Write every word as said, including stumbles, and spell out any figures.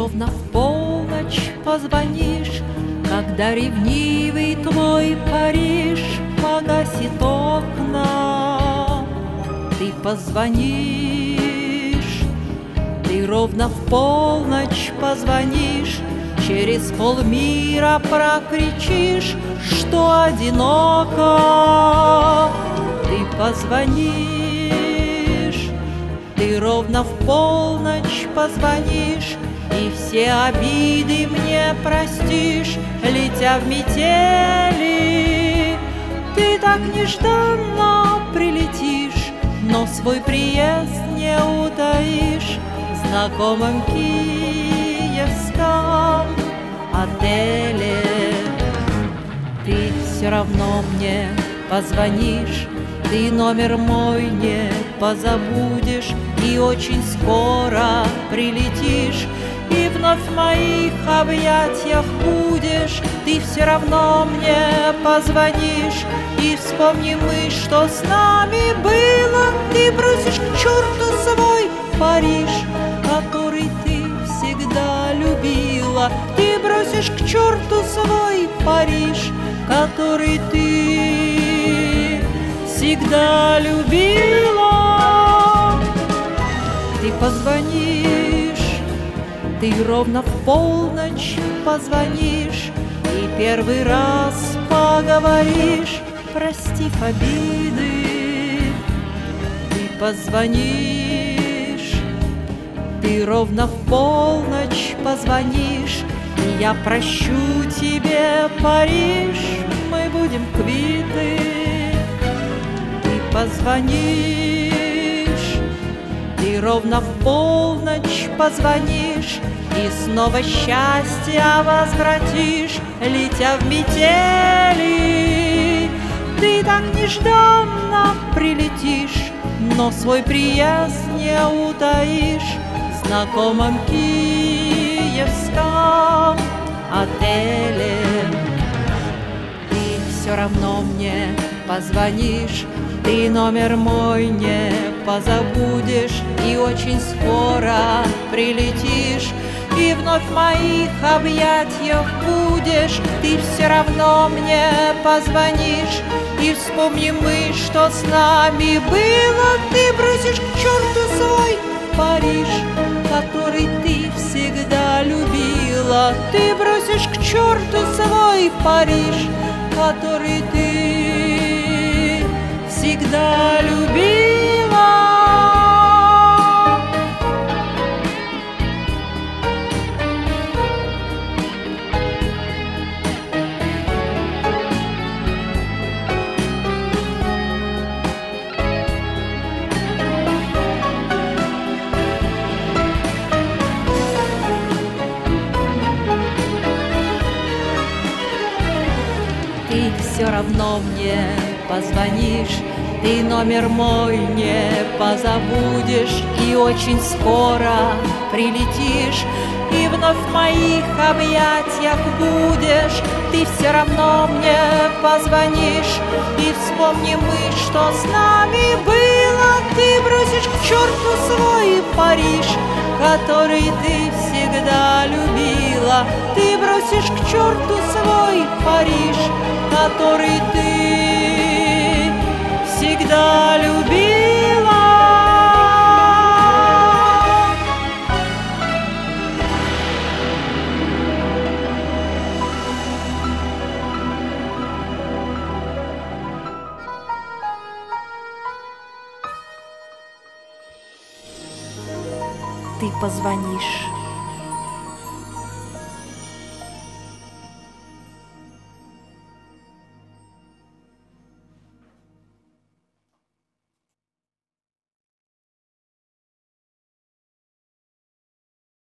ровно в полночь позвонишь, когда ревнивый твой Париж погасит окна. Ты позвонишь, ты ровно в полночь позвонишь, через полмира прокричишь, что одиноко. Ты позвонишь, ты ровно в полночь позвонишь, и все обиды мне простишь, летя в метели. Ты так нежданно прилетишь, но свой приезд не утаишь в знакомом киевском отеле. Ты все равно мне позвонишь, ты номер мой не позабудешь, и очень скоро прилетишь, и вновь в моих объятиях будешь. Ты все равно мне позвонишь, и вспомни мы, что с нами было. Ты бросишь к черту свой Париж, который ты всегда любила. Ты бросишь к черту свой Париж, который ты всегда любила. Ты позвонишь, ты ровно в полночь позвонишь, и первый раз поговоришь, простив обиды. Ты позвонишь, ты ровно в полночь позвонишь, и я прощу тебе Париж, мы будем квиты. Ты позвонишь, ты ровно в полночь позвонишь, и снова счастье возвратишь, летя в метели. Ты так нежданно прилетишь, но свой приезд не утаишь в знакомом киевском отеле. Ты все равно мне позвонишь, ты номер мой не позабудешь, и очень скоро прилетишь, и вновь в моих объятиях будешь. Ты все равно мне позвонишь, и вспомни мы, что с нами было. Ты бросишь к черту свой Париж, который ты всегда любила. Ты бросишь к черту свой Париж, который ты всегда любила. Ты все равно мне позвонишь, ты номер мой не позабудешь, и очень скоро прилетишь, и вновь в моих объятиях будешь. Ты все равно мне позвонишь, и вспомни мы, что с нами было. Ты бросишь к черту свой Париж, который ты всегда любила. Ты бросишь к черту свой Париж, который ты всегда любила. Ты позвонишь.